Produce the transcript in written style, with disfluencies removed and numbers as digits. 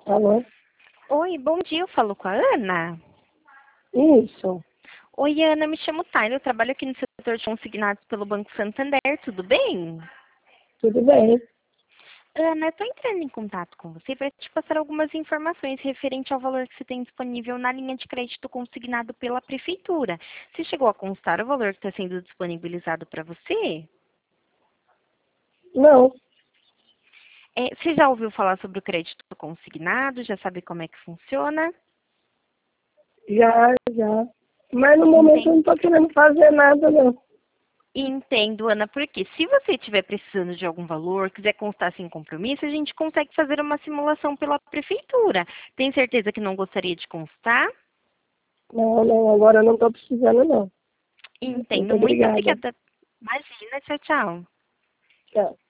Alô? Oi, bom dia, eu falo com a Ana. Isso, Oi, Ana, me chamo Taylor, eu trabalho aqui no setor de consignados pelo Banco Santander, tudo bem? tudo bem. Ana, eu estou entrando em contato com você para te passar algumas informações referente ao valor que você tem disponível na linha de crédito consignado pela Prefeitura. Você chegou a constar o valor que está sendo disponibilizado para você? Não, Você já ouviu falar sobre o crédito consignado? Já sabe como é que funciona? já. Mas no momento eu Entendi. não tô querendo fazer nada, não. Entendo, Ana, porque se você estiver precisando de algum valor, quiser constar sem compromisso, a gente consegue fazer uma simulação pela prefeitura. Tem certeza que não gostaria de constar? Não, agora eu não tô precisando, não. Muito Entendo. Muito obrigada. obrigada. Imagina, tchau, tchau. Tchau.